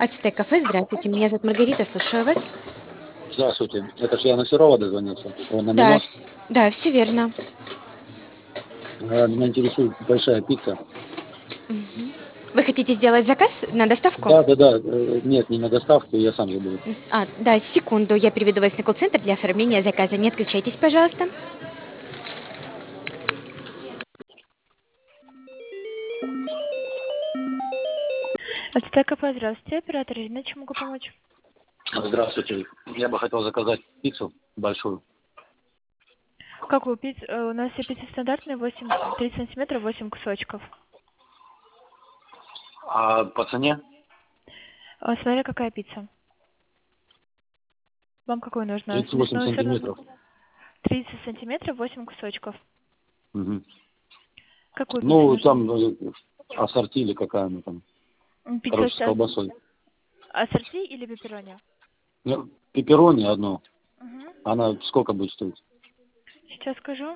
Ацтек кафе, здравствуйте, меня зовут Маргарита, слушаю вас. Здравствуйте. Это ж я на Серова дозвонился. Он на Да, Мимоз. да, все верно. Меня интересует большая пицца. Вы хотите сделать заказ на доставку? Да. Нет, не на доставку, я сам забыл. Да, секунду, я переведу вас на колл-центр для оформления заказа. Не отключайтесь, пожалуйста. Ацтек кафе, здравствуйте, оператор Ирина, чем могу помочь? Здравствуйте. Я бы хотел заказать пиццу большую. Какую пиццу? У нас все пиццы стандартные, 30 сантиметров, 8 кусочков. А по цене? Смотря какая пицца. Вам какую нужно? 38 сантиметров. 30 сантиметров, 8 кусочков. Угу. Какую пиццу Ну, нужно? там ассорти или какая она там. Пицца Короче, с колбасой. ассорти или пепперони? Ну, пепперони одно. Угу. Она сколько будет стоить? Сейчас скажу.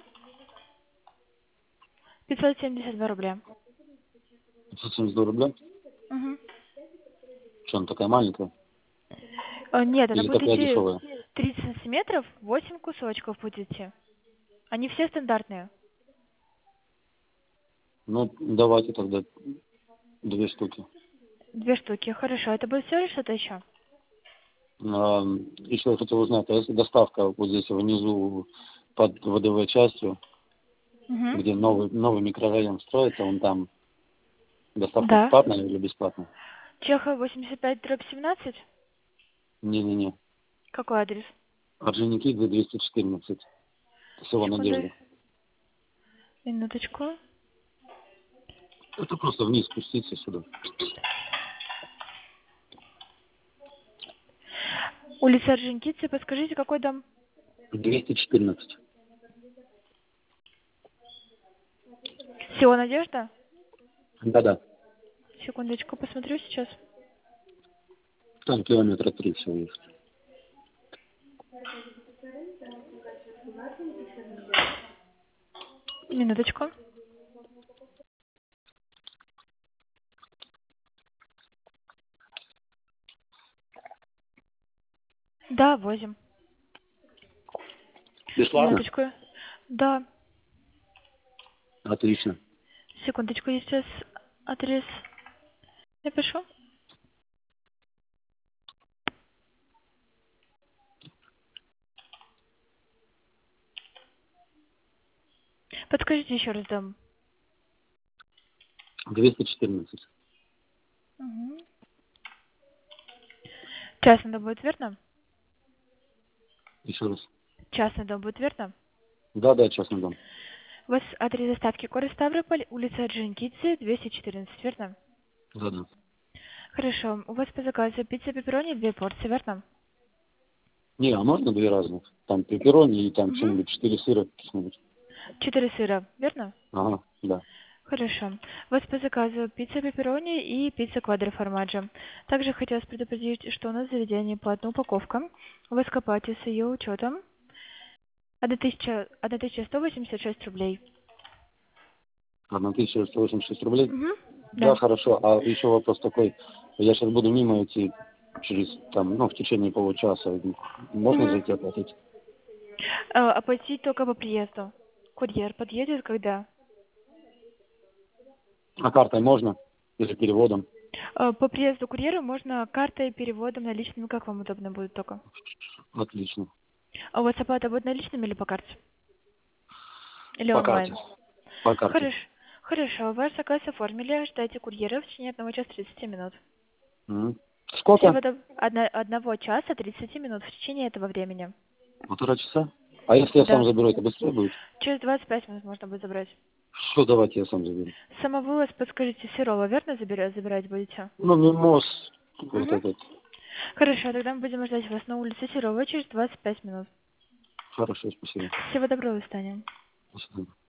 572 рубля. 572 рубля? Угу. Что, она такая маленькая? Нет, она Или будет такая идти дешевая? 30 сантиметров, 8 кусочков будет идти. Они все стандартные. Ну, давайте тогда 2 штуки. 2 штуки, хорошо. Это будет все или что-то еще? Еще я хотел узнать, а если доставка вот здесь внизу под ВДВ частью, Угу. где новый микрорайон строится, он там доставка Да. платная или бесплатная? Чехова 85/17. Не. Какой адрес? Орджоникидзе 214. Село Секунду. Надежда. Минуточку. Это просто вниз спуститься сюда. Улица Орджоникидзе, подскажите, какой дом? 214. Село Надежда? Да. Секундочку, посмотрю сейчас. Там километра 3 всего есть. Минуточку. Да, возим. Бесплатно? Минуточку. Да. Отлично. Секундочку, я сейчас адрес напишу. Подскажите еще раз дом. 214. Угу. Частный дом будет верно? Еще раз. Частный дом будет верно? Да, частный дом. У вас адрес доставки город Ставрополь, улица Орджоникидзе, 214, верно? Да. Хорошо. У вас по заказу пицца пепперони 2 порции, верно? Не, а можно 2 разных? Там пепперони и там Угу. что-нибудь 4 сыра каких-нибудь. 4 сыра, верно? Ага, да. Хорошо. У вас по заказу пицца пепперони и пицца квадроформаджо. Также хотелось предупредить, что у нас заведение платная упаковка. У вас копати с ее учетом 1186 рублей. 1186 рублей? Угу. Да, Да. хорошо. А еще вопрос такой. Я сейчас буду мимо идти через, в течение получаса. Можно Угу. зайти оплатить? Оплатить только по приезду. Курьер подъедет когда? А картой можно? Или переводом? По приезду курьера можно картой, переводом, наличными, как вам удобно будет только. Отлично. А у вас оплата будет наличными или по карте? Или По карте. онлайн? По карте. Хорошо. Ваш заказ оформили. Ждайте курьера в течение 1 часа 30 минут. Сколько? 1 часа 30 минут в течение этого времени. 1,5 часа? А если я сам Да. заберу, это быстрее будет? Через 25 минут можно будет забрать. Все, давайте я сам заберу. Самовывоз, подскажите, Серова, верно забирать будете? Мимоз, вот Угу. этот. Хорошо, тогда мы будем ждать вас на улице Серова через 25 минут. Хорошо, спасибо. Всего доброго, до свидания. До свидания.